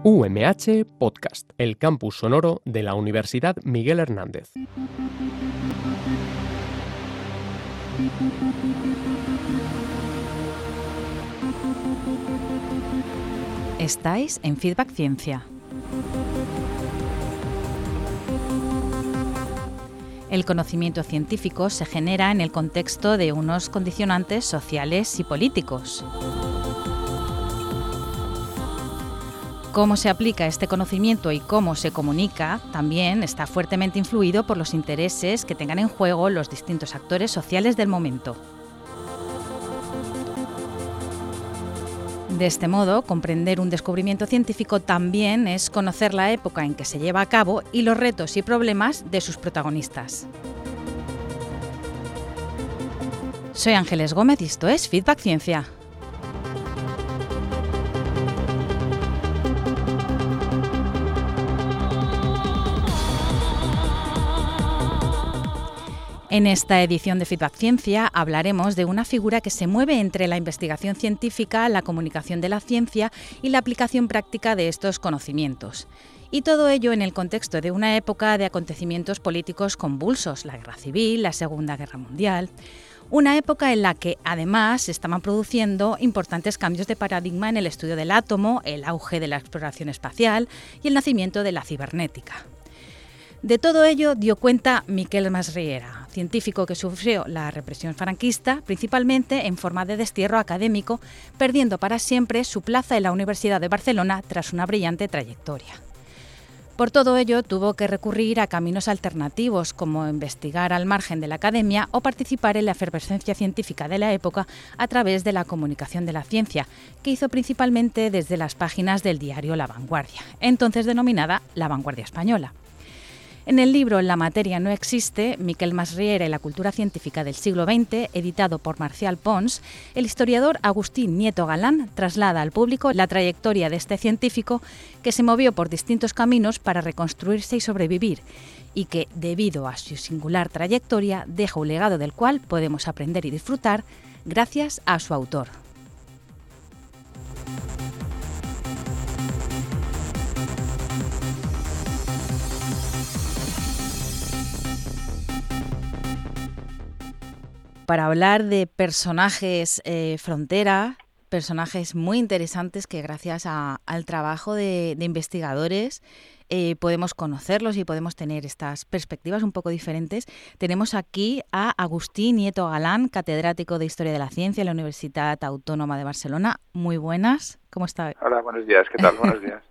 UMH Podcast, el campus sonoro de la Universidad Miguel Hernández. Estáis en Feedback Ciencia. El conocimiento científico se genera en el contexto de unos condicionantes sociales y políticos. Cómo se aplica este conocimiento y cómo se comunica también está fuertemente influido por los intereses que tengan en juego los distintos actores sociales del momento. De este modo, comprender un descubrimiento científico también es conocer la época en que se lleva a cabo y los retos y problemas de sus protagonistas. Soy Ángeles Gómez y esto es Feedback Ciencia. En esta edición de Feedback Ciencia hablaremos de una figura que se mueve entre la investigación científica, la comunicación de la ciencia y la aplicación práctica de estos conocimientos. Y todo ello en el contexto de una época de acontecimientos políticos convulsos, la Guerra Civil, la Segunda Guerra Mundial. Una época en la que, además, se estaban produciendo importantes cambios de paradigma en el estudio del átomo, el auge de la exploración espacial y el nacimiento de la cibernética. De todo ello dio cuenta Miquel Masriera, científico que sufrió la represión franquista, principalmente en forma de destierro académico, perdiendo para siempre su plaza en la Universidad de Barcelona tras una brillante trayectoria. Por todo ello, tuvo que recurrir a caminos alternativos, como investigar al margen de la academia o participar en la efervescencia científica de la época a través de la comunicación de la ciencia, que hizo principalmente desde las páginas del diario La Vanguardia, entonces denominada La Vanguardia Española. En el libro La materia no existe, Miquel Masriera y la cultura científica del siglo XX, editado por Marcial Pons, el historiador Agustín Nieto Galán traslada al público la trayectoria de este científico que se movió por distintos caminos para reconstruirse y sobrevivir, y que, debido a su singular trayectoria, deja un legado del cual podemos aprender y disfrutar gracias a su autor. Para hablar de personajes frontera, personajes muy interesantes que gracias al trabajo de investigadores podemos conocerlos y podemos tener estas perspectivas un poco diferentes. Tenemos aquí a Agustín Nieto Galán, catedrático de Historia de la Ciencia en la Universidad Autónoma de Barcelona. Muy buenas, ¿cómo está? Hola, buenos días, ¿qué tal? Buenos días.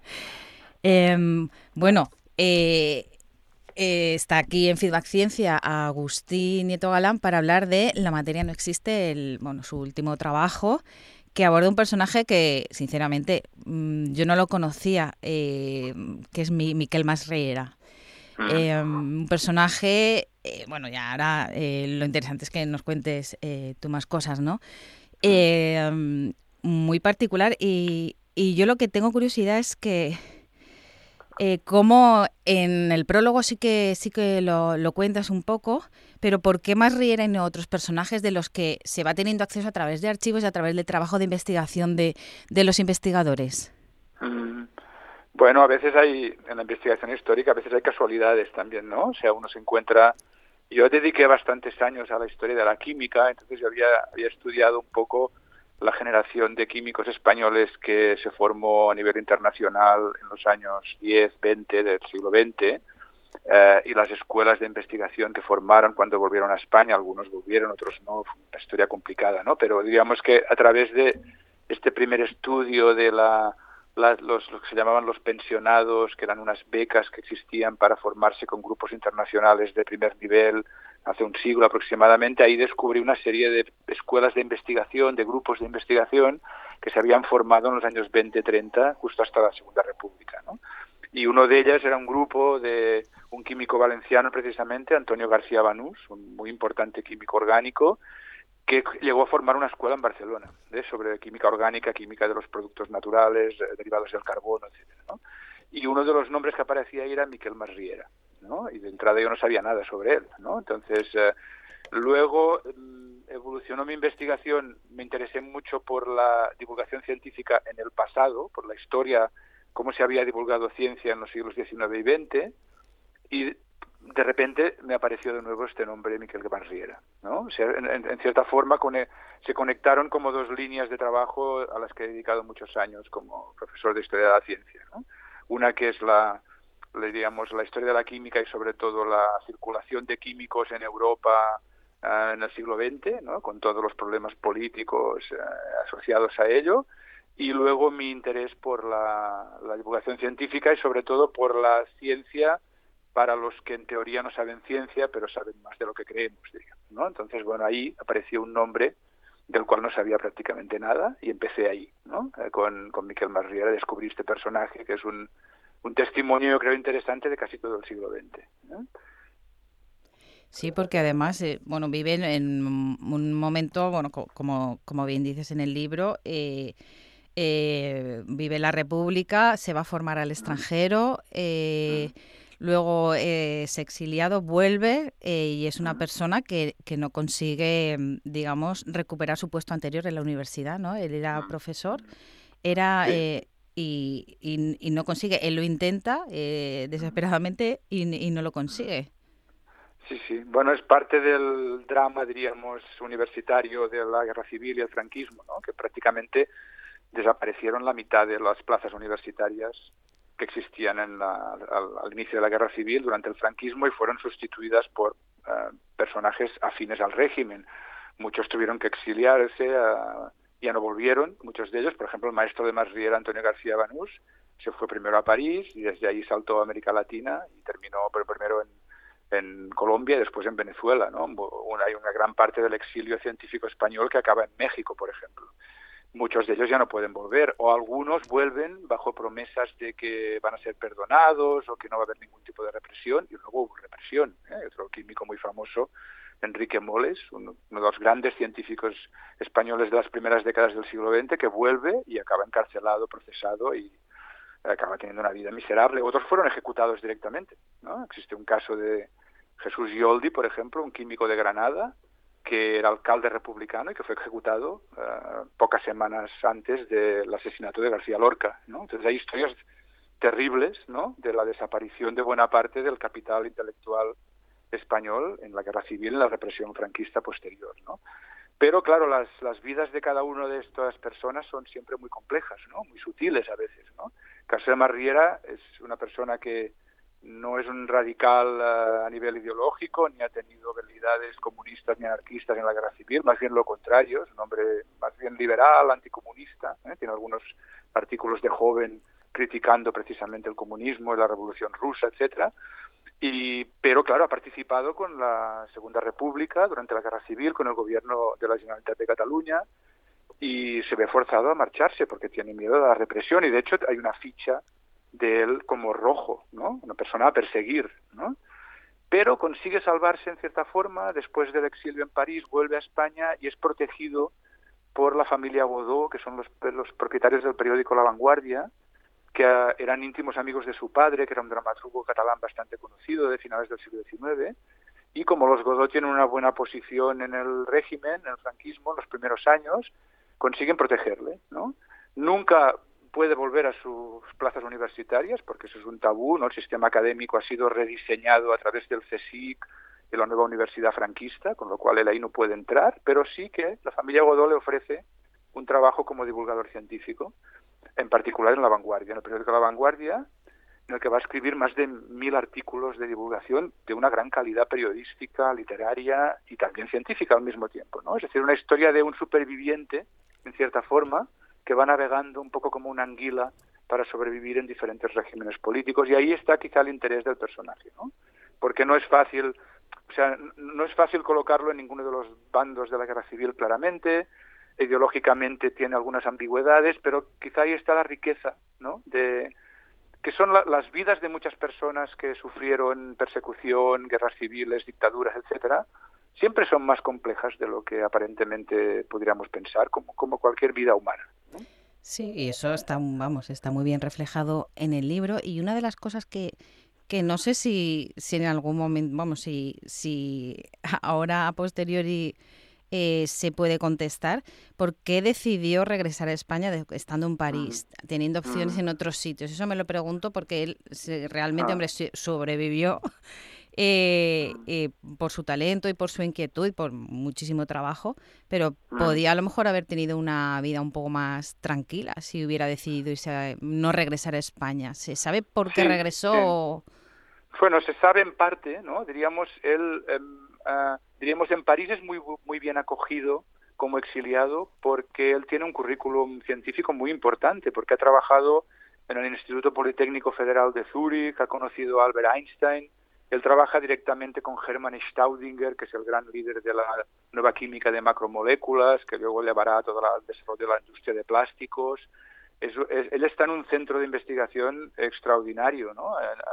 Está aquí en Feedback Ciencia Agustín Nieto Galán para hablar de La materia no existe, su último trabajo, que aborda un personaje que, sinceramente, yo no lo conocía, que es Miquel Masriera. Un personaje, ya ahora lo interesante es que nos cuentes tú más cosas, ¿no? Muy particular y yo lo que tengo curiosidad es que como en el prólogo sí que lo cuentas un poco, pero ¿por qué Masriera y no otros personajes de los que se va teniendo acceso a través de archivos y a través del trabajo de investigación de los investigadores? Bueno, a veces hay, en la investigación histórica, a veces hay casualidades también, ¿no? O sea, uno se encuentra... Yo dediqué bastantes años a la historia de la química, entonces yo había estudiado un poco la generación de químicos españoles que se formó a nivel internacional en los años 10, 20 del siglo XX y las escuelas de investigación que formaron cuando volvieron a España. Algunos volvieron, otros no. Fue una historia complicada, ¿no? Pero digamos que a través de este primer estudio de los que se llamaban los pensionados, que eran unas becas que existían para formarse con grupos internacionales de primer nivel, hace un siglo aproximadamente, ahí descubrí una serie de escuelas de investigación, de grupos de investigación que se habían formado en los años 20-30, justo hasta la Segunda República, ¿no? Y uno de ellas era un grupo de un químico valenciano, precisamente, Antonio García Banús, un muy importante químico orgánico, que llegó a formar una escuela en Barcelona, sobre química orgánica, química de los productos naturales, derivados del carbono, etcétera, ¿no? Y uno de los nombres que aparecía ahí era Miquel Masriera, ¿no? Y de entrada yo no sabía nada sobre él, ¿no? Entonces, luego evolucionó mi investigación, me interesé mucho por la divulgación científica en el pasado, por la historia cómo se había divulgado ciencia en los siglos XIX y XX, y de repente me apareció de nuevo este nombre, Miquel Masriera, ¿no? O sea, en cierta forma se conectaron como dos líneas de trabajo a las que he dedicado muchos años como profesor de Historia de la Ciencia, ¿no? Una que es la historia de la química y sobre todo la circulación de químicos en Europa en el siglo XX, ¿no? Con todos los problemas políticos asociados a ello, y luego mi interés por la divulgación científica y sobre todo por la ciencia para los que en teoría no saben ciencia, pero saben más de lo que creemos, digamos, ¿no? Entonces, bueno, ahí apareció un nombre del cual no sabía prácticamente nada y empecé ahí, ¿no? Con Miquel Masriera descubrí este personaje que es un testimonio, yo creo, interesante de casi todo el siglo XX, ¿no? Sí, porque además, vive en un momento, como bien dices en el libro, vive la República, se va a formar al extranjero, luego es exiliado, vuelve y es una persona que no consigue, digamos, recuperar su puesto anterior en la universidad, ¿no? Él era profesor, y no consigue. Él lo intenta desesperadamente y no lo consigue. Sí, sí. Bueno, es parte del drama, diríamos, universitario de la Guerra Civil y el franquismo, ¿no? Que prácticamente desaparecieron la mitad de las plazas universitarias que existían al inicio de la Guerra Civil durante el franquismo y fueron sustituidas por personajes afines al régimen. Muchos tuvieron que exiliarse, ya no volvieron, muchos de ellos. Por ejemplo, el maestro de Masriera, Antonio García Banús, se fue primero a París y desde ahí saltó a América Latina y terminó primero en Colombia y después en Venezuela, ¿no? Hay una gran parte del exilio científico español que acaba en México, por ejemplo. Muchos de ellos ya no pueden volver, o algunos vuelven bajo promesas de que van a ser perdonados o que no va a haber ningún tipo de represión, y luego hubo represión. Otro químico muy famoso, Enrique Moles, uno de los grandes científicos españoles de las primeras décadas del siglo XX, que vuelve y acaba encarcelado, procesado y acaba teniendo una vida miserable. Otros fueron ejecutados directamente, ¿no? Existe un caso de Jesús Yoldi, por ejemplo, un químico de Granada, que era alcalde republicano y que fue ejecutado pocas semanas antes del asesinato de García Lorca, ¿no? Entonces hay historias terribles, ¿no? De la desaparición de buena parte del capital intelectual español en la Guerra Civil, en la represión franquista posterior, ¿no? Pero claro, las vidas de cada una de estas personas son siempre muy complejas, ¿no? Muy sutiles a veces, ¿no? El caso de Masriera es una persona que no es un radical a nivel ideológico, ni ha tenido veleidades comunistas ni anarquistas en la Guerra Civil, más bien lo contrario, es un hombre más bien liberal, anticomunista, tiene algunos artículos de joven criticando precisamente el comunismo y la Revolución Rusa, etcétera. Pero claro, ha participado con la Segunda República durante la Guerra Civil, con el gobierno de la Generalitat de Cataluña, y se ve forzado a marcharse porque tiene miedo de la represión, y de hecho hay una ficha de él como rojo, ¿no? Una persona a perseguir, ¿no? Pero consigue salvarse en cierta forma, después del exilio en París, vuelve a España y es protegido por la familia Godó, que son los propietarios del periódico La Vanguardia, que eran íntimos amigos de su padre, que era un dramaturgo catalán bastante conocido de finales del siglo XIX, y como los Godó tienen una buena posición en el régimen, en el franquismo, en los primeros años, consiguen protegerle, ¿no? Nunca puede volver a sus plazas universitarias, porque eso es un tabú, ¿no? El sistema académico ha sido rediseñado a través del CSIC, de la nueva universidad franquista, con lo cual él ahí no puede entrar, pero sí que la familia Godó le ofrece un trabajo como divulgador científico, en particular en La Vanguardia, en el periódico La Vanguardia, en el que va a escribir más de 1000 artículos de divulgación de una gran calidad periodística, literaria y también científica al mismo tiempo, ¿no? Es decir, una historia de un superviviente, en cierta forma, que va navegando un poco como una anguila para sobrevivir en diferentes regímenes políticos, y ahí está quizá el interés del personaje, ¿no? Porque no es fácil colocarlo en ninguno de los bandos de la Guerra Civil claramente, ideológicamente tiene algunas ambigüedades, pero quizá ahí está la riqueza, ¿no? Que son las vidas de muchas personas que sufrieron persecución, guerras civiles, dictaduras, etcétera, siempre son más complejas de lo que aparentemente podríamos pensar, como cualquier vida humana, ¿no? Sí, y eso está muy bien reflejado en el libro. Y una de las cosas que no sé si en algún momento, si ahora a posteriori se puede contestar. ¿Por qué decidió regresar a España estando en París, teniendo opciones en otros sitios? Eso me lo pregunto porque él realmente, hombre, sobrevivió por su talento y por su inquietud y por muchísimo trabajo, pero podía a lo mejor haber tenido una vida un poco más tranquila si hubiera decidido no regresar a España. ¿Se sabe por qué regresó? Bueno, se sabe en parte, ¿no? Diríamos, en París es muy bien acogido como exiliado porque él tiene un currículum científico muy importante, porque ha trabajado en el Instituto Politécnico Federal de Zúrich, ha conocido a Albert Einstein. Él trabaja directamente con Hermann Staudinger, que es el gran líder de la nueva química de macromoléculas, que luego llevará a todo el desarrollo de la industria de plásticos. Él está en un centro de investigación extraordinario, ¿no?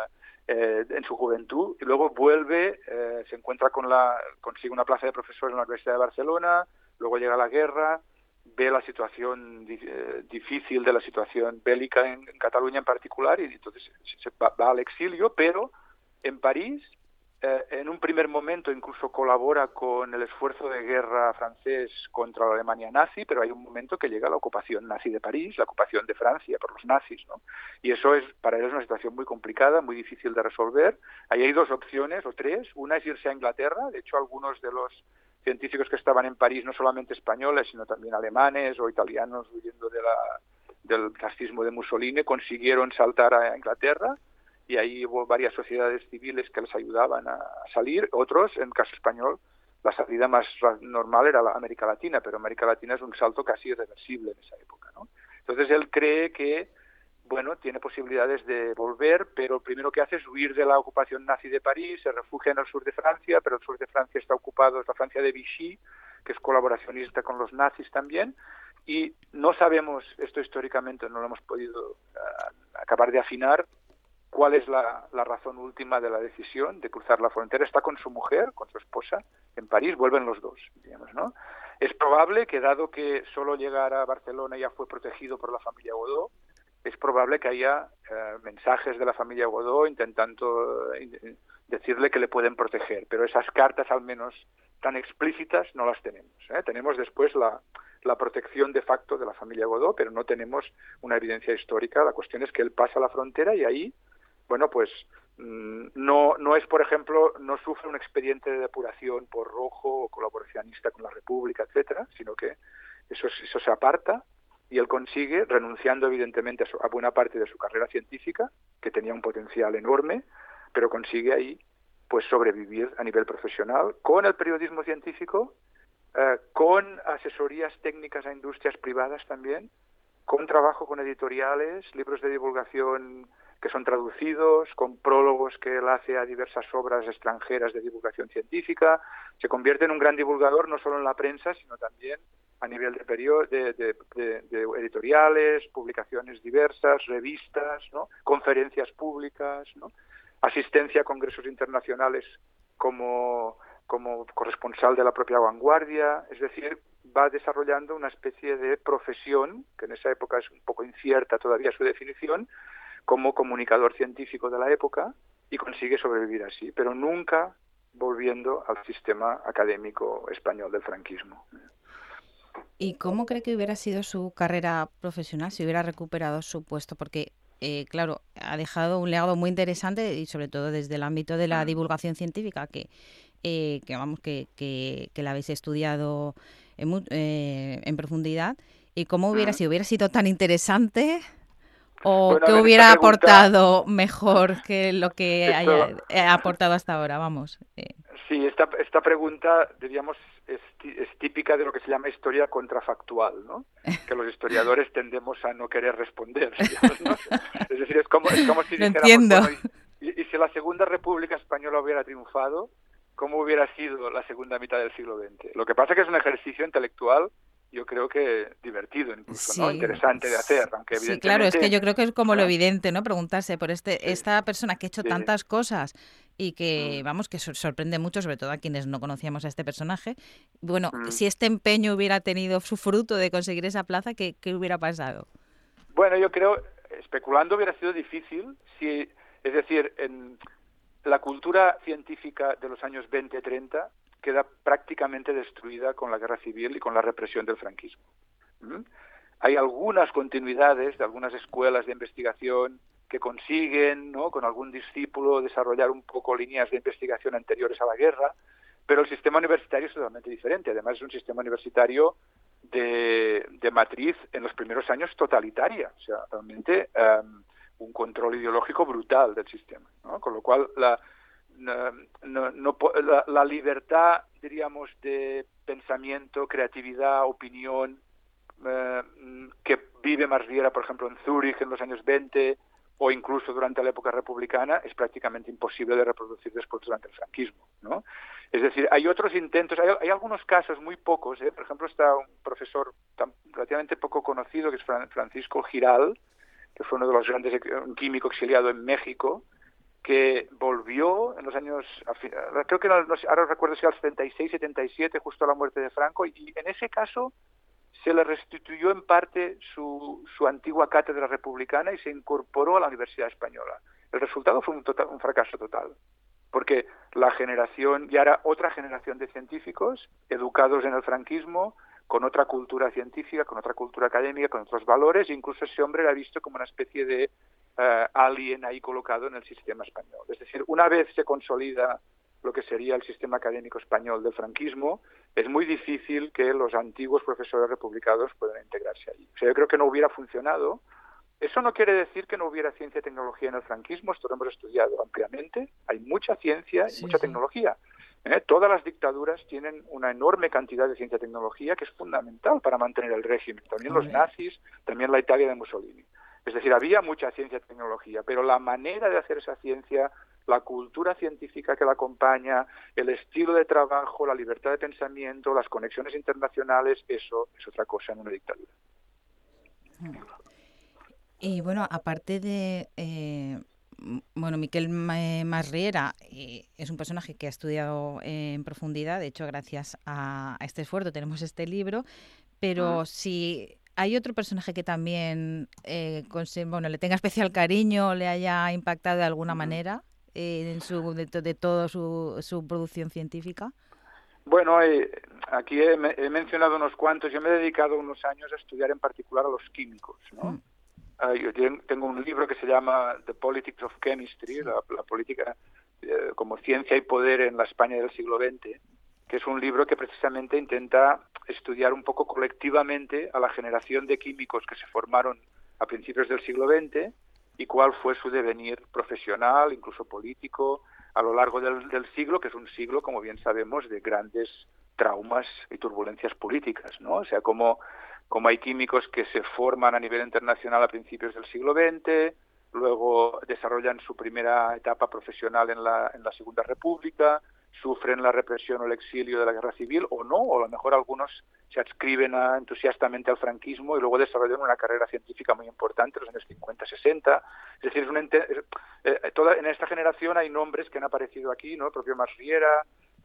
En su juventud, y luego vuelve, se encuentra consigue una plaza de profesor en la Universidad de Barcelona, luego llega la guerra, ve la situación difícil de la situación bélica en Cataluña en particular, y entonces va al exilio, pero en París, en un primer momento incluso colabora con el esfuerzo de guerra francés contra la Alemania nazi, pero hay un momento que llega la ocupación nazi de París, la ocupación de Francia por los nazis, ¿no? Y eso para él es una situación muy complicada, muy difícil de resolver. Ahí hay dos opciones, o tres. Una es irse a Inglaterra. De hecho, algunos de los científicos que estaban en París, no solamente españoles, sino también alemanes o italianos huyendo del fascismo de Mussolini, consiguieron saltar a Inglaterra. Y ahí hubo varias sociedades civiles que les ayudaban a salir. Otros, en el caso español, la salida más normal era la América Latina, pero América Latina es un salto casi irreversible en esa época, ¿no? Entonces él cree que, bueno, tiene posibilidades de volver, pero lo primero que hace es huir de la ocupación nazi de París, se refugia en el sur de Francia, pero el sur de Francia está ocupado, es la Francia de Vichy, que es colaboracionista con los nazis también, y no sabemos, esto históricamente no lo hemos podido acabar de afinar, cuál es la razón última de la decisión de cruzar la frontera. Está con su mujer, con su esposa, en París, vuelven los dos, digamos, ¿no? Es probable que, dado que solo llegar a Barcelona ya fue protegido por la familia Godó, es probable que haya mensajes de la familia Godó intentando decirle que le pueden proteger, pero esas cartas, al menos tan explícitas, no las tenemos, ¿eh? Tenemos después la protección de facto de la familia Godó, pero no tenemos una evidencia histórica. La cuestión es que él pasa la frontera y ahí, bueno, pues no es, por ejemplo, no sufre un expediente de depuración por rojo o colaboracionista con la República, etcétera, sino que eso se aparta y él consigue, renunciando evidentemente a buena parte de su carrera científica, que tenía un potencial enorme, pero consigue ahí pues sobrevivir a nivel profesional con el periodismo científico, con asesorías técnicas a industrias privadas también, con trabajo con editoriales, libros de divulgación que son traducidos, con prólogos que él hace a diversas obras extranjeras de divulgación científica. Se convierte en un gran divulgador no solo en la prensa, sino también a nivel de editoriales, publicaciones diversas, revistas, ¿no? Conferencias públicas, ¿no? Asistencia a congresos internacionales como corresponsal de la propia Vanguardia. Es decir, va desarrollando una especie de profesión, que en esa época es un poco incierta todavía su definición, como comunicador científico de la época, y consigue sobrevivir así, pero nunca volviendo al sistema académico español del franquismo. ¿Y cómo cree que hubiera sido su carrera profesional si hubiera recuperado su puesto? Porque, claro, ha dejado un legado muy interesante y sobre todo desde el ámbito de la divulgación científica, que la habéis estudiado en profundidad. ¿Y cómo hubiera sido tan interesante? ¿O bueno, qué hubiera aportado mejor que lo que haya aportado hasta ahora? Vamos. Sí, esta pregunta, diríamos, es típica de lo que se llama historia contrafactual, ¿no? Que los historiadores tendemos a no querer responder, digamos, ¿no? Es decir, es como si dijéramos, bueno, y si la Segunda República Española hubiera triunfado, ¿cómo hubiera sido la segunda mitad del siglo XX? Lo que pasa es que es un ejercicio intelectual, yo creo que divertido incluso, sí, ¿no? Interesante de hacer, aunque evidentemente... Sí, claro, es que yo creo que es como lo evidente, ¿no? Preguntarse por esta persona que ha hecho tantas cosas y que, vamos, que sorprende mucho, sobre todo a quienes no conocíamos a este personaje. Bueno, si este empeño hubiera tenido su fruto de conseguir esa plaza, ¿qué hubiera pasado? Bueno, yo creo, especulando hubiera sido difícil, es decir, en la cultura científica de los años 20-30 queda prácticamente destruida con la guerra civil y con la represión del franquismo. Hay algunas continuidades de algunas escuelas de investigación que consiguen, ¿no?, con algún discípulo desarrollar un poco líneas de investigación anteriores a la guerra, pero el sistema universitario es totalmente diferente. Además, es un sistema universitario de matriz en los primeros años totalitaria, o sea, realmente un control ideológico brutal del sistema, ¿no? Con lo cual la libertad, diríamos, de pensamiento, creatividad, opinión que vive Masriera, por ejemplo, en Zúrich en los años 20 o incluso durante la época republicana, es prácticamente imposible de reproducir después durante el franquismo, ¿no? Es decir, hay otros intentos, hay algunos casos, muy pocos, por ejemplo, está un profesor relativamente poco conocido, que es Francisco Giral, que fue uno de los grandes, un químico exiliado en México, que volvió en los años, creo que ahora recuerdo si era el 76, 77, justo a la muerte de Franco, y en ese caso se le restituyó en parte su antigua cátedra republicana y se incorporó a la Universidad Española. El resultado fue un fracaso total, porque la generación ya era otra generación de científicos educados en el franquismo, con otra cultura científica, con otra cultura académica, con otros valores, e incluso ese hombre era visto como una especie de alien ahí colocado en el sistema español. Es decir, una vez se consolida lo que sería el sistema académico español del franquismo, es muy difícil que los antiguos profesores republicanos puedan integrarse allí. O sea, yo creo que no hubiera funcionado. Eso no quiere decir que no hubiera ciencia y tecnología en el franquismo, esto lo hemos estudiado ampliamente. Hay mucha ciencia y mucha tecnología. Todas las dictaduras tienen una enorme cantidad de ciencia y tecnología que es fundamental para mantener el régimen. También los nazis, también la Italia de Mussolini. Es decir, había mucha ciencia y tecnología, pero la manera de hacer esa ciencia, la cultura científica que la acompaña, el estilo de trabajo, la libertad de pensamiento, las conexiones internacionales, eso es otra cosa en una dictadura. Y bueno, aparte de... Miquel Masriera es un personaje que ha estudiado en profundidad, de hecho, gracias a este esfuerzo tenemos este libro, pero si hay otro personaje que también le tenga especial cariño, le haya impactado de alguna manera en de toda su producción científica. Bueno, aquí he mencionado unos cuantos. Yo me he dedicado unos años a estudiar en particular a los químicos, ¿no? Yo tengo un libro que se llama The Politics of Chemistry, la política como ciencia y poder en la España del siglo XX, que es un libro que precisamente intenta estudiar un poco colectivamente a la generación de químicos que se formaron a principios del siglo XX y cuál fue su devenir profesional, incluso político, a lo largo del siglo, que es un siglo, como bien sabemos, de grandes traumas y turbulencias políticas, ¿no? O sea, como hay químicos que se forman a nivel internacional a principios del siglo XX, luego desarrollan su primera etapa profesional en la Segunda República, sufren la represión o el exilio de la Guerra Civil, o no, o a lo mejor algunos se adscriben entusiastamente al franquismo y luego desarrollan una carrera científica muy importante en los años 50-60. Es decir, en esta generación hay nombres que han aparecido aquí, ¿no? El propio Masriera,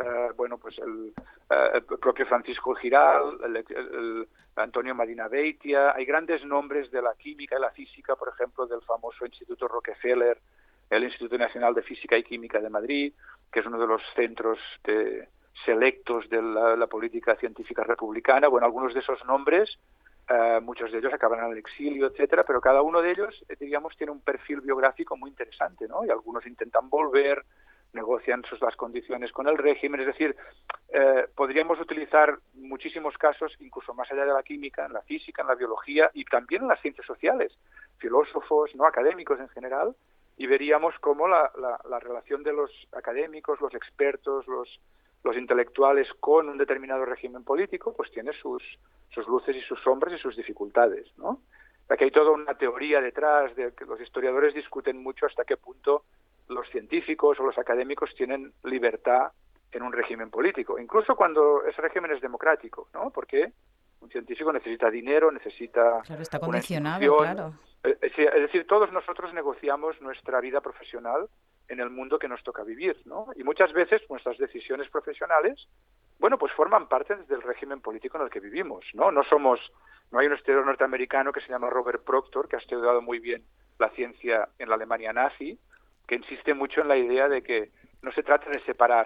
el propio Francisco Giral, el Antonio Medina Beitia. Hay grandes nombres de la química y la física, por ejemplo, del famoso Instituto Rockefeller, el Instituto Nacional de Física y Química de Madrid, que es uno de los centros selectos de la política científica republicana. Bueno, algunos de esos nombres, muchos de ellos acaban en el exilio, etcétera, pero cada uno de ellos, digamos, tiene un perfil biográfico muy interesante, ¿no? Y algunos intentan volver, negocian las condiciones con el régimen. Es decir, podríamos utilizar muchísimos casos, incluso más allá de la química, en la física, en la biología y también en las ciencias sociales, filósofos, no académicos en general, y veríamos cómo la relación de los académicos, los expertos, los intelectuales con un determinado régimen político, pues tiene sus luces y sus sombras y sus dificultades, ¿no? Aquí hay toda una teoría detrás de que los historiadores discuten mucho hasta qué punto los científicos o los académicos tienen libertad en un régimen político, incluso cuando ese régimen es democrático, ¿no? Porque un científico necesita dinero, necesita... Claro, está condicionado, claro. Es decir, todos nosotros negociamos nuestra vida profesional en el mundo que nos toca vivir, ¿no? Y muchas veces nuestras decisiones profesionales, bueno, pues forman parte del régimen político en el que vivimos, ¿no? No hay un historiador norteamericano que se llama Robert Proctor, que ha estudiado muy bien la ciencia en la Alemania nazi, que insiste mucho en la idea de que no se trata de separar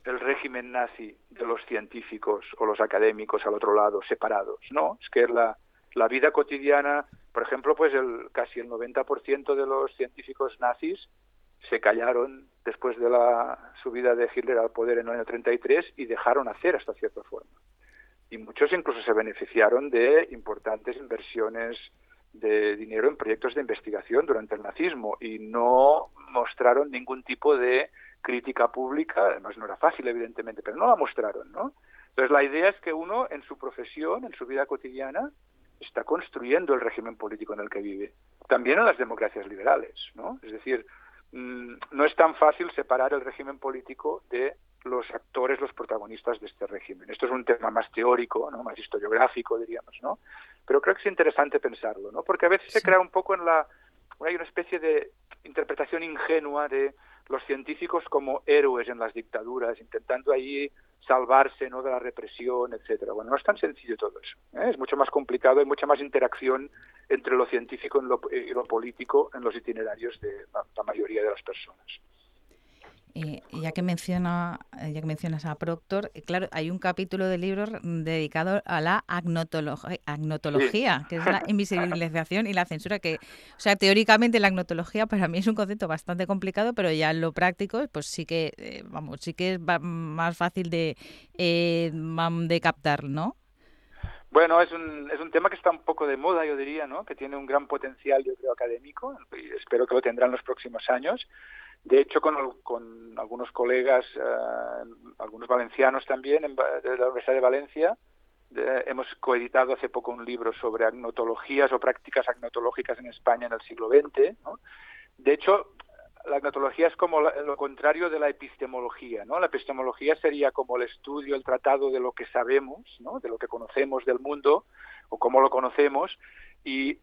el régimen nazi de los científicos o los académicos al otro lado, separados, ¿no? Es que la vida cotidiana, por ejemplo, pues casi el 90% de los científicos nazis se callaron después de la subida de Hitler al poder en el año 33 y dejaron hacer hasta cierta forma. Y muchos incluso se beneficiaron de importantes inversiones de dinero en proyectos de investigación durante el nazismo y no mostraron ningún tipo de crítica pública. Además no era fácil, evidentemente, pero no la mostraron, ¿no? Entonces la idea es que uno en su profesión, en su vida cotidiana, está construyendo el régimen político en el que vive. También en las democracias liberales, ¿no? Es decir, no es tan fácil separar el régimen político de los actores, los protagonistas de este régimen. Esto es un tema más teórico, ¿no? Más historiográfico, diríamos, ¿no? Pero creo que es interesante pensarlo, ¿no? Porque a veces se crea un poco hay una especie de interpretación ingenua de los científicos como héroes en las dictaduras, intentando ahí salvarse, ¿no?, de la represión, etcétera. Bueno, no es tan sencillo todo eso, ¿eh? Es mucho más complicado, hay mucha más interacción entre lo científico y lo político en los itinerarios de la mayoría de las personas. Ya que mencionas a Proctor, claro, hay un capítulo del libro dedicado a la agnotología, sí, que es la invisibilización y la censura, que, o sea, teóricamente la agnotología para mí es un concepto bastante complicado, pero ya en lo práctico, pues sí que, sí que es más fácil de captar, ¿no? Bueno, es un tema que está un poco de moda, yo diría, ¿no? Que tiene un gran potencial, yo creo, académico, y espero que lo tendrá en los próximos años. De hecho, con algunos colegas, algunos valencianos también, de la Universidad de Valencia, hemos coeditado hace poco un libro sobre agnotologías o prácticas agnotológicas en España en el siglo XX, ¿no? De hecho, la agnotología es como lo contrario de la epistemología, ¿no? La epistemología sería como el estudio, el tratado de lo que sabemos, ¿no?, de lo que conocemos del mundo o cómo lo conocemos, y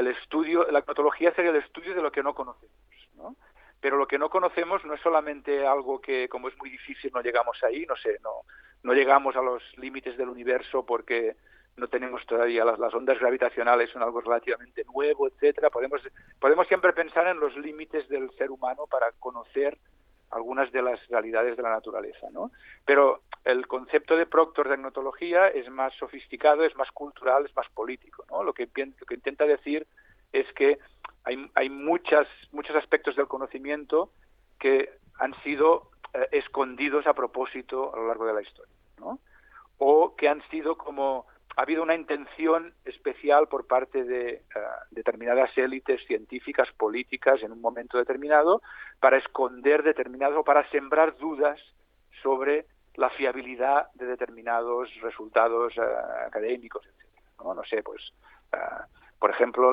la agnotología sería el estudio de lo que no conocemos, ¿no? Pero lo que no conocemos no es solamente algo que, como es muy difícil, no llegamos ahí, no llegamos a los límites del universo porque no tenemos todavía las ondas gravitacionales, son algo relativamente nuevo, etcétera. Podemos siempre pensar en los límites del ser humano para conocer algunas de las realidades de la naturaleza, ¿no? Pero el concepto de Proctor de agnotología es más sofisticado, es más cultural, es más político, ¿no? Lo que intenta decir es que hay muchos aspectos del conocimiento que han sido escondidos a propósito a lo largo de la historia, ¿no? O que han sido ha habido una intención especial por parte de determinadas élites científicas, políticas, en un momento determinado, para esconder o para sembrar dudas sobre la fiabilidad de determinados resultados académicos, etcétera, ¿no? No sé, pues, por ejemplo,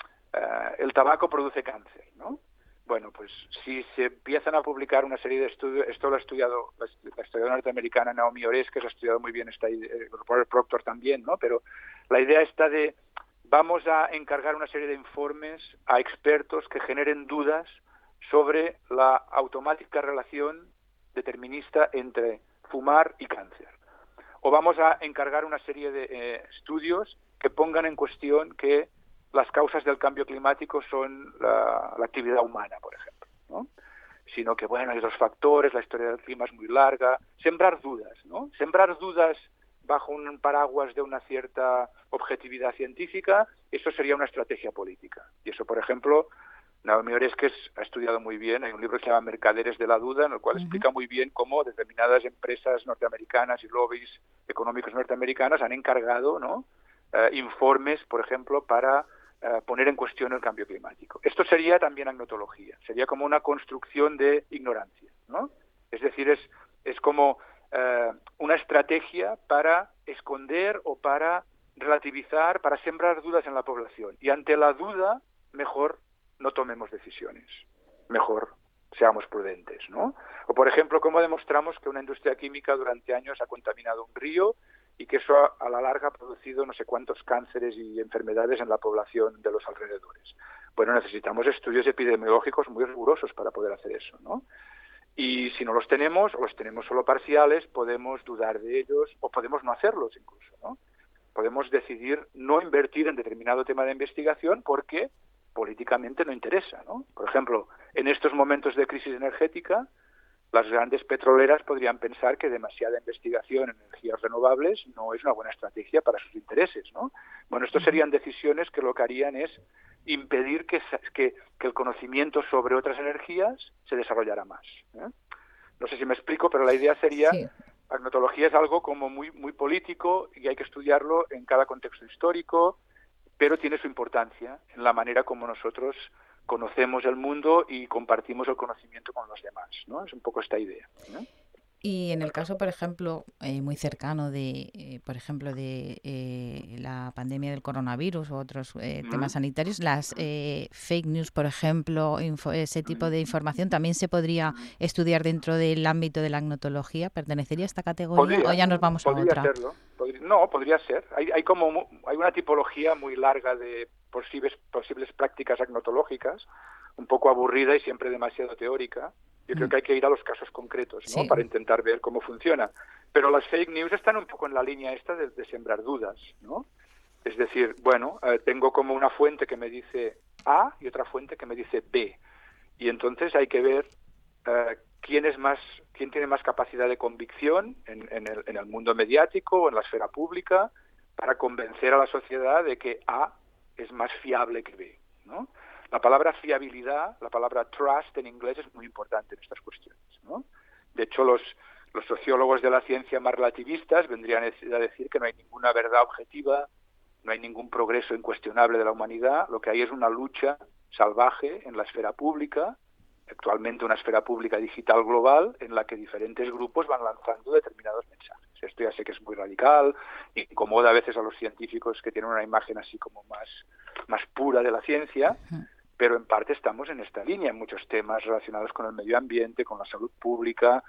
el tabaco produce cáncer, ¿no? Bueno, pues si se empiezan a publicar una serie de estudios, esto lo ha estudiado la historiadora norteamericana Naomi Oreskes, que lo ha estudiado muy bien, Robert Proctor también, ¿no? Pero la idea está vamos a encargar una serie de informes a expertos que generen dudas sobre la automática relación determinista entre fumar y cáncer. O vamos a encargar una serie de estudios que pongan en cuestión que las causas del cambio climático son la actividad humana, por ejemplo, ¿no? Sino que, bueno, hay dos factores, la historia del clima es muy larga. Sembrar dudas, ¿no? Sembrar dudas bajo un paraguas de una cierta objetividad científica, eso sería una estrategia política. Y eso, por ejemplo, Naomi Oreskes ha estudiado muy bien. Hay un libro que se llama Mercaderes de la Duda, en el cual explica muy bien cómo determinadas empresas norteamericanas y lobbies económicos norteamericanas han encargado, ¿no?, informes, por ejemplo, para poner en cuestión el cambio climático. Esto sería también agnotología, sería como una construcción de ignorancia, ¿no? Es decir, es como una estrategia para esconder o para relativizar, para sembrar dudas en la población. Y ante la duda, mejor no tomemos decisiones, mejor seamos prudentes, ¿no? O, por ejemplo, cómo demostramos que una industria química durante años ha contaminado un río y que eso a la larga ha producido no sé cuántos cánceres y enfermedades en la población de los alrededores. Bueno, necesitamos estudios epidemiológicos muy rigurosos para poder hacer eso, ¿no? Y si no los tenemos, o los tenemos solo parciales, podemos dudar de ellos, o podemos no hacerlos incluso, ¿no? Podemos decidir no invertir en determinado tema de investigación porque políticamente no interesa, ¿no? Por ejemplo, en estos momentos de crisis energética, las grandes petroleras podrían pensar que demasiada investigación en energías renovables no es una buena estrategia para sus intereses, ¿no? Bueno, estas serían decisiones que lo que harían es impedir que el conocimiento sobre otras energías se desarrollara más, ¿eh? No sé si me explico, pero la idea sería, Sí. la agnotología es algo como muy político y hay que estudiarlo en cada contexto histórico, pero tiene su importancia en la manera como nosotros conocemos el mundo y compartimos el conocimiento con los demás, ¿no? Es un poco esta idea, ¿no? Y en el caso, por ejemplo, muy cercano de, por ejemplo, de la pandemia del coronavirus u otros temas sanitarios, las fake news, por ejemplo, ese tipo de información también se podría estudiar dentro del ámbito de la agnotología. ¿Pertenecería a esta categoría o ya nos vamos a otra? Hacerlo. No, podría ser. Hay una tipología muy larga de posibles prácticas agnotológicas, un poco aburrida y siempre demasiado teórica. Yo creo que hay que ir a los casos concretos, ¿no? Sí. Para intentar ver cómo funciona. Pero las fake news están un poco en la línea esta de sembrar dudas, ¿no? Es decir, bueno, tengo como una fuente que me dice A y otra fuente que me dice B. Y entonces hay que ver quién tiene más capacidad de convicción en el mundo mediático o en la esfera pública para convencer a la sociedad de que A es más fiable que B, ¿no? La palabra fiabilidad, la palabra trust en inglés es muy importante en estas cuestiones, ¿no? De hecho, los sociólogos de la ciencia más relativistas vendrían a decir que no hay ninguna verdad objetiva, no hay ningún progreso incuestionable de la humanidad, lo que hay es una lucha salvaje en la esfera pública, actualmente una esfera pública digital global, en la que diferentes grupos van lanzando determinados mensajes. Esto ya sé que es muy radical, incomoda a veces a los científicos que tienen una imagen así como más pura de la ciencia, pero en parte estamos en esta línea, en muchos temas relacionados con el medio ambiente, con la salud pública.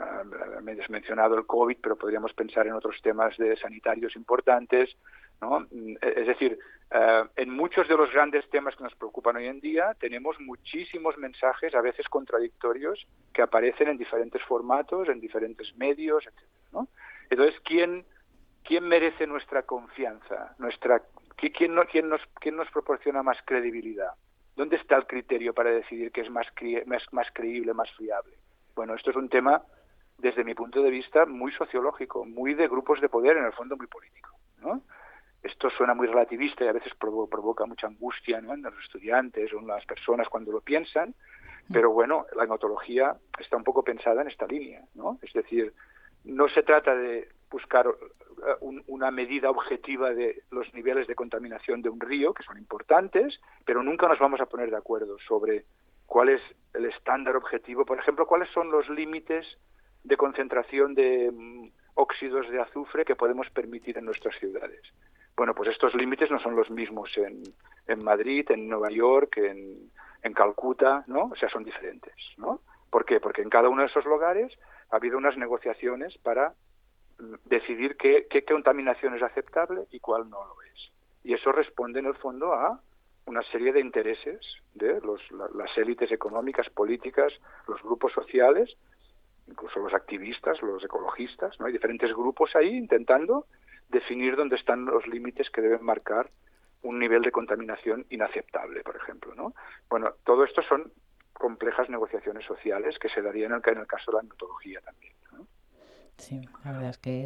Me he mencionado el COVID, pero podríamos pensar en otros temas sanitarios importantes, ¿no? Es decir, en muchos de los grandes temas que nos preocupan hoy en día tenemos muchísimos mensajes, a veces contradictorios, que aparecen en diferentes formatos, en diferentes medios, etc., ¿no? Entonces, ¿quién merece nuestra confianza? ¿Quién nos proporciona más credibilidad? ¿Dónde está el criterio para decidir que es más creíble, más fiable? Bueno, esto es un tema, desde mi punto de vista, muy sociológico, muy de grupos de poder, en el fondo muy político, ¿no? Esto suena muy relativista y a veces provoca mucha angustia, ¿no?, en los estudiantes o en las personas cuando lo piensan, pero bueno, la agnotología está un poco pensada en esta línea, ¿no? Es decir, no se trata de buscar una medida objetiva de los niveles de contaminación de un río, que son importantes, pero nunca nos vamos a poner de acuerdo sobre cuál es el estándar objetivo. Por ejemplo, cuáles son los límites de concentración de óxidos de azufre que podemos permitir en nuestras ciudades. Bueno, pues estos límites no son los mismos en Madrid, en Nueva York, en Calcuta, ¿no? O sea, son diferentes, ¿no? ¿Por qué? Porque en cada uno de esos lugares ha habido unas negociaciones para decidir qué contaminación es aceptable y cuál no lo es. Y eso responde, en el fondo, a una serie de intereses de las élites económicas, políticas, los grupos sociales, incluso los activistas, los ecologistas, ¿no? Hay diferentes grupos ahí intentando definir dónde están los límites que deben marcar un nivel de contaminación inaceptable, por ejemplo, ¿no? Bueno, todo esto son complejas negociaciones sociales que se darían en el caso de la agnotología también, ¿no? Sí, la verdad es que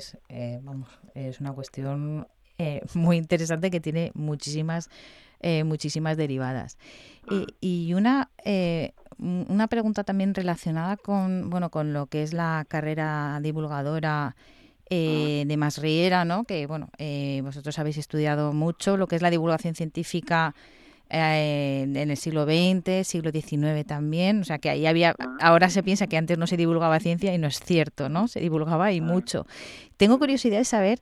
es una cuestión muy interesante que tiene muchísimas derivadas. Y una pregunta también relacionada con lo que es la carrera divulgadora de Masriera, ¿no? Que vosotros habéis estudiado mucho lo que es la divulgación científica en el siglo XX, siglo XIX también, o sea que ahí ahora se piensa que antes no se divulgaba ciencia y no es cierto, ¿no? Se divulgaba y mucho. Tengo curiosidad de saber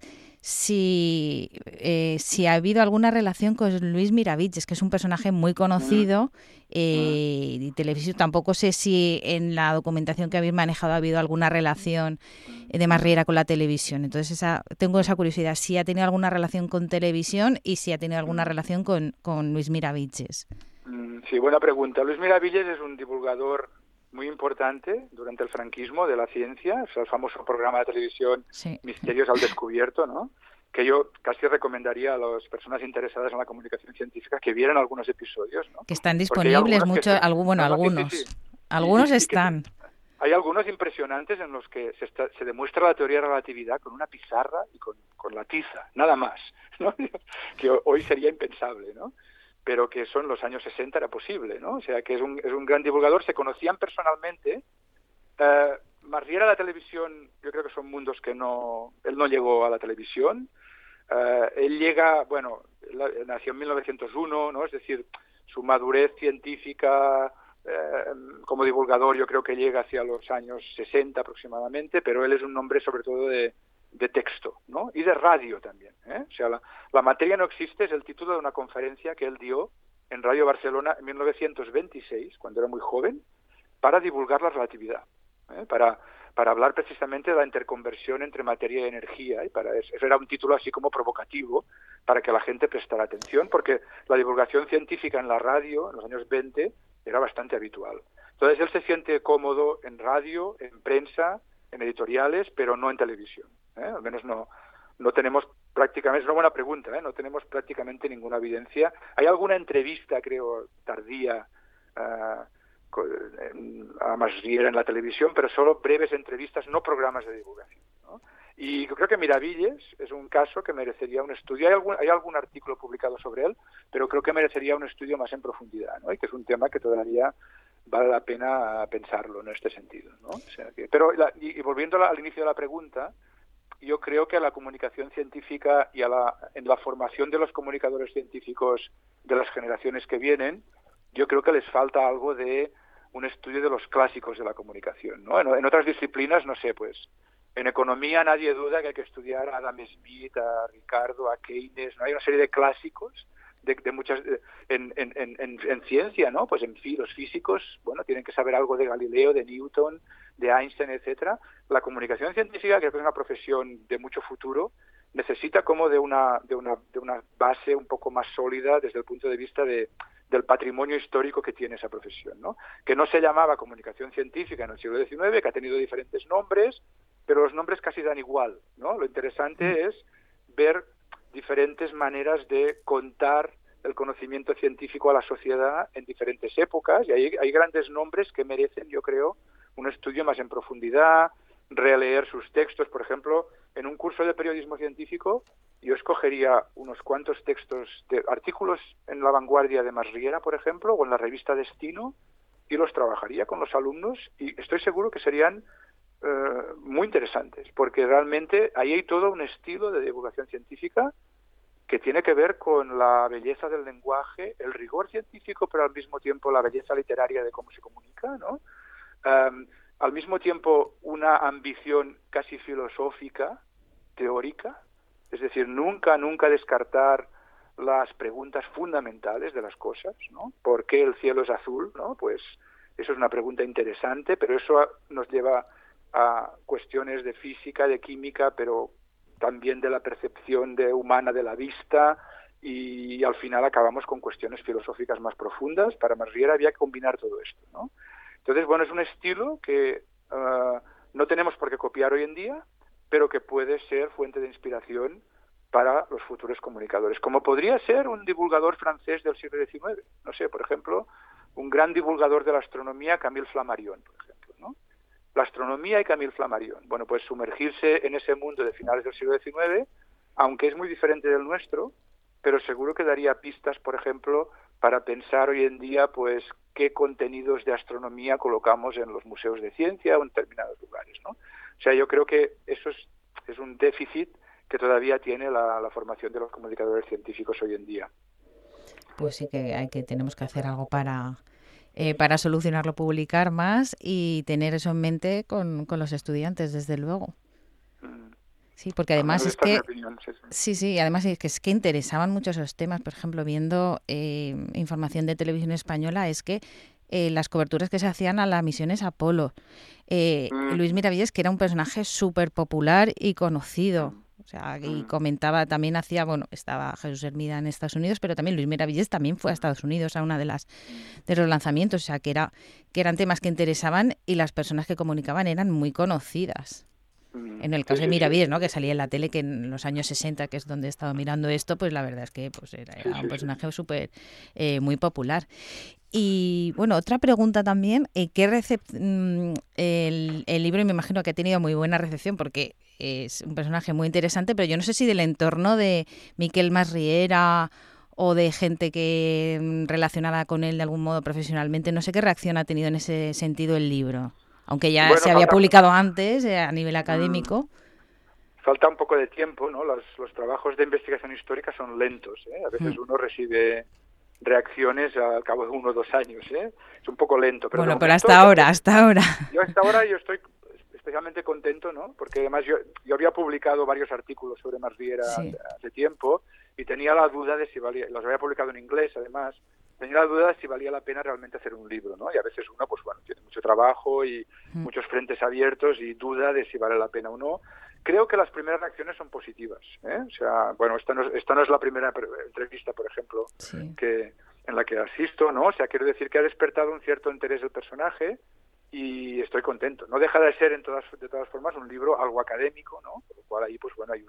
si ha habido alguna relación con Luis Miraviches, que es un personaje muy conocido y televisivo. Tampoco sé si en la documentación que habéis manejado ha habido alguna relación de Masriera con la televisión. Entonces tengo esa curiosidad, si ha tenido alguna relación con televisión y si ha tenido alguna relación con Luis Miraviches. Sí, buena pregunta. Luis Miraviches es un divulgador muy importante durante el franquismo de la ciencia, o sea, el famoso programa de televisión Misterios al Descubierto, ¿no? Que yo casi recomendaría a las personas interesadas en la comunicación científica que vieran algunos episodios, ¿no? Que están disponibles, algunos están. hay algunos impresionantes en los que se demuestra la teoría de la relatividad con una pizarra y con la tiza, nada más, ¿no? Que hoy sería impensable, ¿no? Pero que eso en los años 60 era posible, ¿no? O sea, que es un gran divulgador, se conocían personalmente. Masriera, la televisión, yo creo que son mundos que él no llegó a la televisión. Él llega, nació en 1901, ¿no? Es decir, su madurez científica como divulgador yo creo que llega hacia los años 60 aproximadamente, pero él es un hombre sobre todo de texto, ¿no? Y de radio también, ¿eh? O sea, la materia no existe es el título de una conferencia que él dio en Radio Barcelona en 1926, cuando era muy joven, para divulgar la relatividad, ¿eh? Para hablar precisamente de la interconversión entre materia y energía, y eso era un título así como provocativo para que la gente prestara atención, porque la divulgación científica en la radio en los años 20 era bastante habitual. Entonces él se siente cómodo en radio, en prensa, en editoriales, pero no en televisión, ¿eh? Al menos no tenemos prácticamente, es una buena pregunta, ¿eh? No tenemos prácticamente ninguna evidencia. Hay alguna entrevista, creo, tardía a Masriera en la televisión, pero solo breves entrevistas, no programas de divulgación, ¿no? Y yo creo que Miravilles es un caso que merecería un estudio. Hay algún artículo publicado sobre él, pero creo que merecería un estudio más en profundidad, ¿no? Y que es un tema que todavía vale la pena pensarlo en este sentido, ¿no? O sea que, y volviendo al inicio de la pregunta, yo creo que a la comunicación científica y en la formación de los comunicadores científicos de las generaciones que vienen, yo creo que les falta algo de un estudio de los clásicos de la comunicación, ¿no? En otras disciplinas, no sé, pues en economía nadie duda que hay que estudiar a Adam Smith, a Ricardo, a Keynes, ¿no? Hay una serie de clásicos de muchas en ciencia, ¿no? Pues los físicos, tienen que saber algo de Galileo, de Newton, de Einstein, etcétera. La comunicación científica, que es una profesión de mucho futuro, necesita como de una base un poco más sólida desde el punto de vista del patrimonio histórico que tiene esa profesión, ¿no? Que no se llamaba comunicación científica en el siglo XIX, que ha tenido diferentes nombres, pero los nombres casi dan igual, ¿no? Lo interesante es ver diferentes maneras de contar el conocimiento científico a la sociedad en diferentes épocas, y hay grandes nombres que merecen, yo creo, un estudio más en profundidad, releer sus textos. Por ejemplo, en un curso de periodismo científico yo escogería unos cuantos textos de artículos en La Vanguardia de Masriera, por ejemplo, o en la revista Destino, y los trabajaría con los alumnos, y estoy seguro que serían muy interesantes, porque realmente ahí hay todo un estilo de divulgación científica que tiene que ver con la belleza del lenguaje, el rigor científico, pero al mismo tiempo la belleza literaria de cómo se comunica, ¿no? Al mismo tiempo una ambición casi filosófica, teórica, es decir, nunca descartar las preguntas fundamentales de las cosas, ¿no? ¿Por qué el cielo es azul? ¿No? Pues eso es una pregunta interesante, pero eso nos lleva a cuestiones de física, de química, pero también de la percepción humana de la vista, y al final acabamos con cuestiones filosóficas más profundas. Para Masriera había que combinar todo esto, ¿no? Entonces, es un estilo que no tenemos por qué copiar hoy en día, pero que puede ser fuente de inspiración para los futuros comunicadores, como podría ser un divulgador francés del siglo XIX, no sé, por ejemplo, un gran divulgador de la astronomía, Camille Flammarion, por ejemplo, ¿no? La astronomía y Camille Flammarion. Pues sumergirse en ese mundo de finales del siglo XIX, aunque es muy diferente del nuestro, pero seguro que daría pistas, por ejemplo, para pensar hoy en día, pues, qué contenidos de astronomía colocamos en los museos de ciencia o en determinados lugares, ¿no? O sea, yo creo que eso es un déficit que todavía tiene la formación de los comunicadores científicos hoy en día. Pues sí que tenemos que hacer algo para solucionarlo, publicar más y tener eso en mente con los estudiantes, desde luego. Sí, porque además es que además es que interesaban mucho esos temas. Por ejemplo, viendo información de Televisión Española, es que las coberturas que se hacían a las misiones Apolo, Luis Miravilles, que era un personaje súper popular y conocido. O sea, y comentaba, también estaba Jesús Hermida en Estados Unidos, pero también Luis Miravilles también fue a Estados Unidos a una de los lanzamientos. O sea, que eran temas que interesaban y las personas que comunicaban eran muy conocidas. En el caso de Miravilles, ¿no? Que salía en la tele, que en los años 60, que es donde he estado mirando esto, pues la verdad es que pues era un personaje súper muy popular. Y bueno, otra pregunta también, el libro me imagino que ha tenido muy buena recepción porque es un personaje muy interesante, pero yo no sé si del entorno de Miquel Masriera o de gente que relacionada con él de algún modo profesionalmente, no sé qué reacción ha tenido en ese sentido el libro, aunque ya se había publicado antes a nivel académico. Falta un poco de tiempo, ¿no? Los trabajos de investigación histórica son lentos, ¿eh? A veces uno recibe reacciones al cabo de 1 o 2 años, ¿eh? Es un poco lento. Pero bueno, pero hasta ahora. Yo hasta ahora yo estoy especialmente contento, ¿no? Porque además yo había publicado varios artículos sobre Masriera hace tiempo y tenía la duda de si valía, los había publicado en inglés además, tenía la duda de si valía la pena realmente hacer un libro, ¿no? Y a veces uno, pues bueno, tiene mucho trabajo y muchos frentes abiertos y duda de si vale la pena o no. Creo que las primeras reacciones son positivas, ¿eh? O sea, bueno, esta no es la primera entrevista, por ejemplo, en la que asisto, ¿no? O sea, quiero decir que ha despertado un cierto interés del personaje y estoy contento. No deja de ser, de todas formas, un libro algo académico, ¿no? Por lo cual ahí, pues bueno,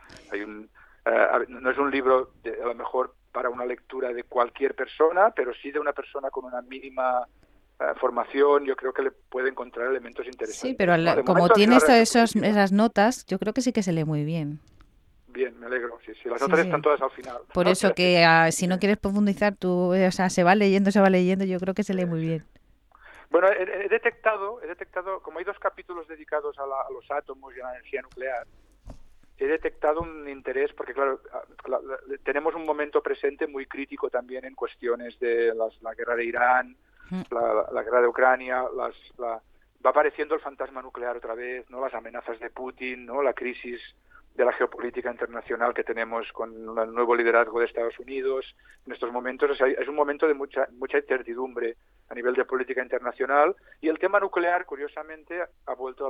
no es un libro, a lo mejor, para una lectura de cualquier persona, pero sí de una persona con una mínima formación. Yo creo que le puede encontrar elementos interesantes. Sí, pero como tiene esas notas, yo creo que sí que se lee muy bien. Bien, me alegro. Sí, las notas están todas al final. Por eso que si no quieres profundizar, tú, o sea, se va leyendo, yo creo que se lee muy bien. Bueno, he detectado, como hay 2 capítulos dedicados a los átomos y a la energía nuclear, he detectado un interés, porque claro, tenemos un momento presente muy crítico también en cuestiones de la guerra de Irán, la guerra de Ucrania, va apareciendo el fantasma nuclear otra vez, ¿no? Las amenazas de Putin, ¿no? La crisis de la geopolítica internacional que tenemos con el nuevo liderazgo de Estados Unidos en estos momentos. O sea, es un momento de mucha incertidumbre a nivel de política internacional, y el tema nuclear, curiosamente, ha vuelto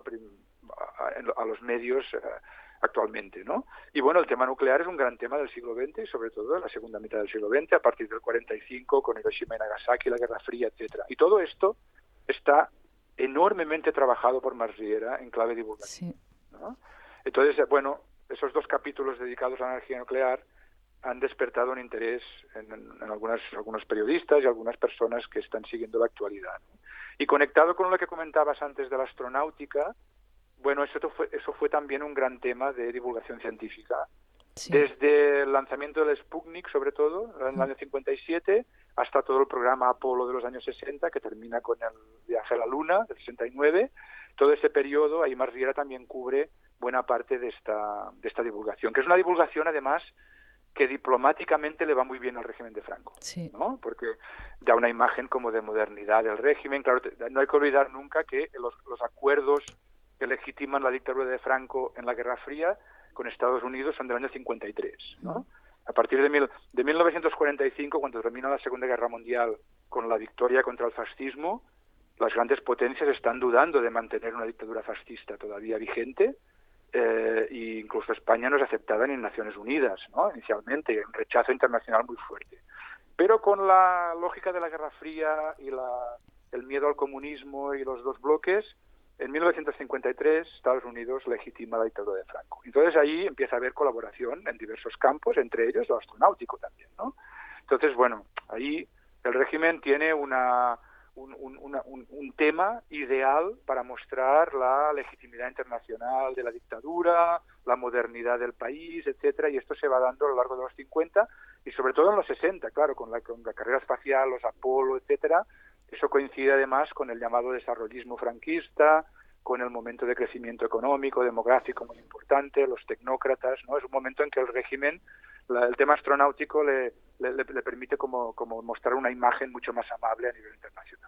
a los medios actualmente, ¿no? Y bueno, el tema nuclear es un gran tema del siglo XX, y sobre todo en la segunda mitad del siglo XX, a partir del 45, con Hiroshima y Nagasaki, la Guerra Fría, etcétera. Y todo esto está enormemente trabajado por Masriera en clave divulgativa, ¿no? Entonces, bueno, esos 2 capítulos dedicados a la energía nuclear han despertado un interés en algunos periodistas y algunas personas que están siguiendo la actualidad, ¿no? Y conectado con lo que comentabas antes de la astronáutica, bueno, eso fue también un gran tema de divulgación científica. Sí. Desde el lanzamiento del Sputnik, sobre todo, en el año 57, hasta todo el programa Apolo de los años 60, que termina con el viaje a la Luna, del 69. Todo ese periodo, ahí Masriera también cubre buena parte de esta divulgación, que es una divulgación, además, que diplomáticamente le va muy bien al régimen de Franco, ¿no? Porque da una imagen como de modernidad del régimen. Claro, no hay que olvidar nunca que los acuerdos que legitiman la dictadura de Franco en la Guerra Fría con Estados Unidos son del año 53, ¿no? A partir de 1945, cuando termina la Segunda Guerra Mundial con la victoria contra el fascismo, las grandes potencias están dudando de mantener una dictadura fascista todavía vigente, e incluso España no es aceptada ni en Naciones Unidas, ¿no? Inicialmente, un rechazo internacional muy fuerte. Pero con la lógica de la Guerra Fría y el miedo al comunismo y los 2 bloques, en 1953 Estados Unidos legitima la dictadura de Franco. Entonces ahí empieza a haber colaboración en diversos campos, entre ellos el astronáutico también, ¿no? Entonces, bueno, ahí el régimen tiene un tema ideal para mostrar la legitimidad internacional de la dictadura, la modernidad del país, etcétera, y esto se va dando a lo largo de los 50 y sobre todo en los 60, claro, con la carrera espacial, los Apolo, etcétera. Eso coincide además con el llamado desarrollismo franquista, con el momento de crecimiento económico, demográfico muy importante, los tecnócratas, ¿no? Es un momento en que el régimen, el tema astronáutico le permite como mostrar una imagen mucho más amable a nivel internacional.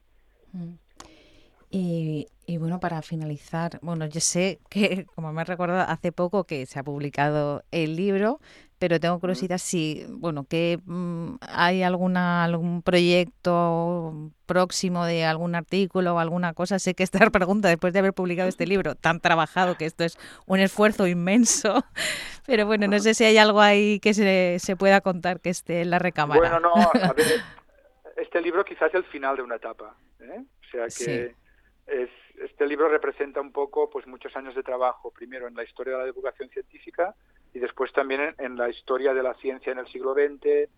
Y bueno, para finalizar, bueno, yo sé que, como me has recordado, hace poco que se ha publicado el libro, pero tengo curiosidad si, bueno, que hay algún proyecto próximo de algún artículo o alguna cosa. Sé que esta pregunta, después de haber publicado este libro tan trabajado, que esto es un esfuerzo inmenso, pero bueno, no sé si hay algo ahí que se pueda contar que esté en la recámara. Bueno, no, a ver, este libro quizás es el final de una etapa, ¿eh? O sea que... Sí. Este libro representa un poco, pues, muchos años de trabajo, primero en la historia de la divulgación científica y después también en la historia de la ciencia en el siglo XX,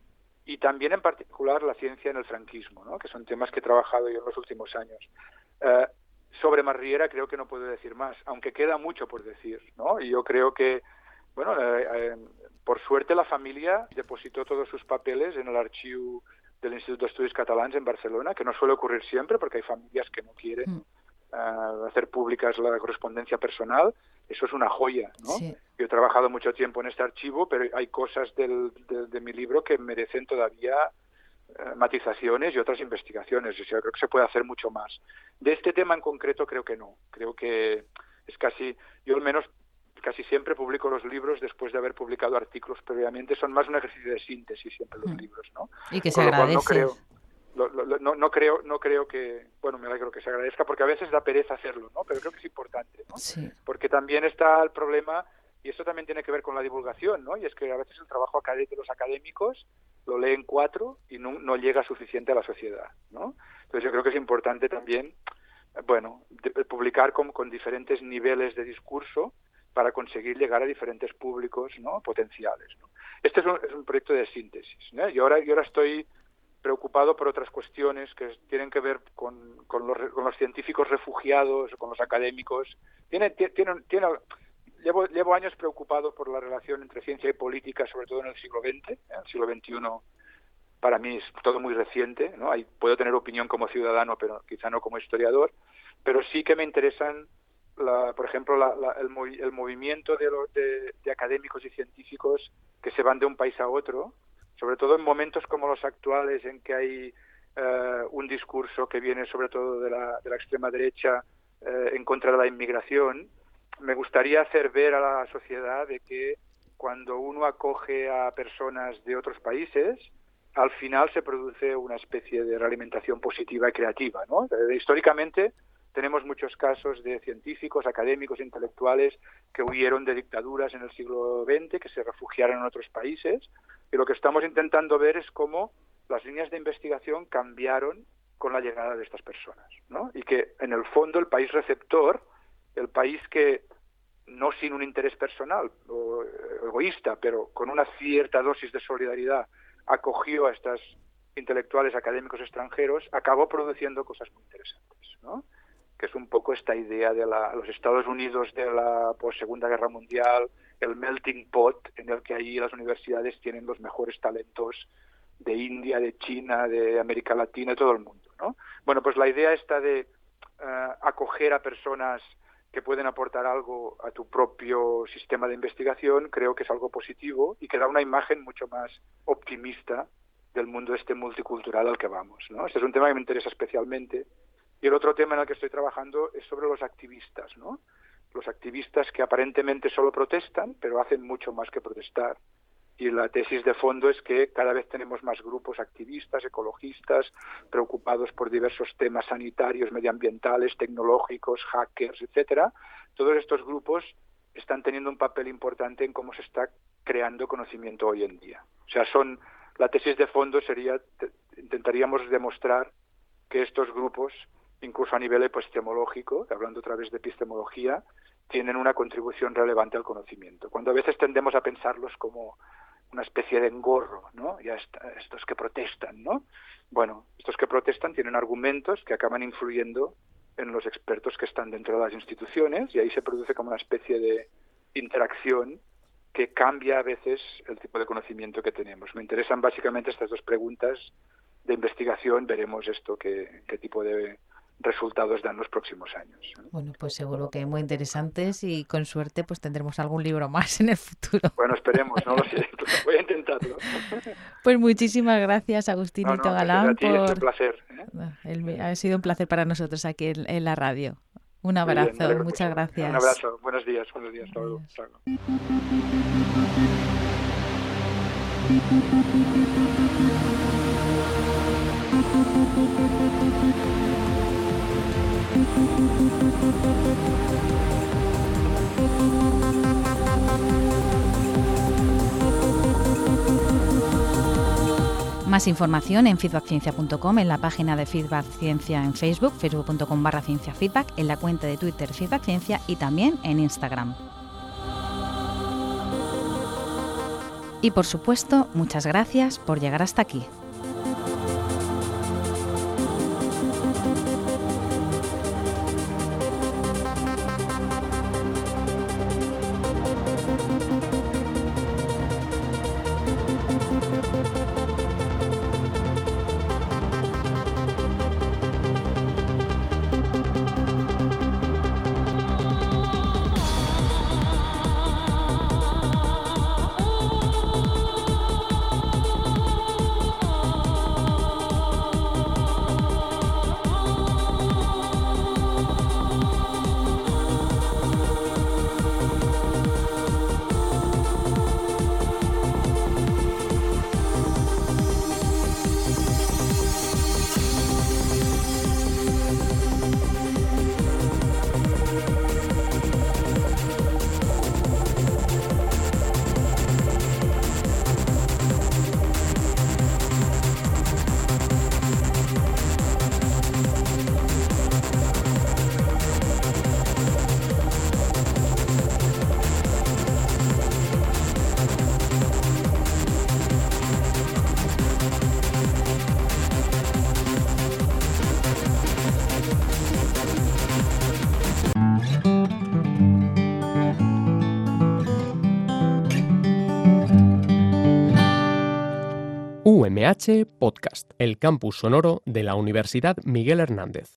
y también en particular la ciencia en el franquismo, ¿no? Que son temas que he trabajado yo en los últimos años. Sobre Masriera creo que no puedo decir más, aunque queda mucho por decir, ¿no? Y yo creo que, bueno, por suerte la familia depositó todos sus papeles en el archivo del Institut d'Estudis Catalans en Barcelona, que no suele ocurrir siempre porque hay familias que no quieren hacer públicas la correspondencia personal. Eso es una joya, ¿no? Sí. Yo he trabajado mucho tiempo en este archivo, pero hay cosas de mi libro que merecen todavía matizaciones y otras investigaciones. O sea, creo que se puede hacer mucho más. De este tema en concreto creo que no. Creo que es yo al menos casi siempre publico los libros después de haber publicado artículos previamente. Son más un ejercicio de síntesis siempre los libros, ¿no? Y que se agradece. No creo que, bueno, me alegro que se agradezca porque a veces da pereza hacerlo, ¿no? Pero creo que es importante, ¿no? Sí. Porque también está el problema, y esto también tiene que ver con la divulgación, ¿no? Y es que a veces el trabajo de los académicos lo leen 4 y no llega suficiente a la sociedad, ¿no? Entonces yo creo que es importante también, bueno, publicar con diferentes niveles de discurso para conseguir llegar a diferentes públicos, ¿no? Potenciales, ¿no? Este es un proyecto de síntesis, ¿no? Y ahora estoy preocupado por otras cuestiones que tienen que ver con los científicos refugiados, con los académicos. Llevo años preocupado por la relación entre ciencia y política, sobre todo en el siglo XX. El siglo XXI para mí es todo muy reciente, ¿no? Puedo tener opinión como ciudadano, pero quizá no como historiador, pero sí que me interesan, por ejemplo, el movimiento de académicos y científicos que se van de un país a otro, sobre todo en momentos como los actuales en que hay un discurso que viene sobre todo de la extrema derecha en contra de la inmigración. Me gustaría hacer ver a la sociedad de que cuando uno acoge a personas de otros países, al final se produce una especie de realimentación positiva y creativa, ¿no? Históricamente tenemos muchos casos de científicos, académicos, intelectuales que huyeron de dictaduras en el siglo XX, que se refugiaron en otros países, y lo que estamos intentando ver es cómo las líneas de investigación cambiaron con la llegada de estas personas, ¿no? Y que en el fondo el país receptor, el país que no sin un interés personal o egoísta, pero con una cierta dosis de solidaridad, acogió a estos intelectuales académicos extranjeros, acabó produciendo cosas muy interesantes, ¿no? Que es un poco esta idea de los Estados Unidos de la post-Segunda Guerra Mundial, el melting pot en el que ahí las universidades tienen los mejores talentos de India, de China, de América Latina, de todo el mundo, ¿no? Bueno, pues la idea esta de acoger a personas que pueden aportar algo a tu propio sistema de investigación, creo que es algo positivo y que da una imagen mucho más optimista del mundo multicultural al que vamos, ¿no? Este es un tema que me interesa especialmente. Y el otro tema en el que estoy trabajando es sobre los activistas, ¿no? Los activistas que aparentemente solo protestan, pero hacen mucho más que protestar. Y la tesis de fondo es que cada vez tenemos más grupos activistas, ecologistas, preocupados por diversos temas sanitarios, medioambientales, tecnológicos, hackers, etcétera. Todos estos grupos están teniendo un papel importante en cómo se está creando conocimiento hoy en día. O sea, la tesis de fondo intentaríamos demostrar que estos grupos, incluso a nivel epistemológico, hablando otra vez de epistemología, tienen una contribución relevante al conocimiento. Cuando a veces tendemos a pensarlos como una especie de engorro, ¿no? Ya estos que protestan, ¿no? Bueno, estos que protestan tienen argumentos que acaban influyendo en los expertos que están dentro de las instituciones y ahí se produce como una especie de interacción que cambia a veces el tipo de conocimiento que tenemos. Me interesan básicamente estas dos preguntas de investigación. Veremos qué tipo de resultados dan los próximos años. Bueno, pues seguro que muy interesantes y con suerte pues tendremos algún libro más en el futuro. Bueno, esperemos, no lo sé, voy a intentarlo. Pues muchísimas gracias, Agustinito Galán. A ti, es un placer. Ha sido un placer para nosotros aquí en la radio. Un abrazo, bien, muchas gracias. Un abrazo, buenos días, hasta luego. Más información en feedbackciencia.com, en la página de Feedback Ciencia en Facebook, facebook.com/cienciafeedback, en la cuenta de Twitter Feedback Ciencia y también en Instagram. Y por supuesto, muchas gracias por llegar hasta aquí. UMH Podcast, el campus sonoro de la Universidad Miguel Hernández.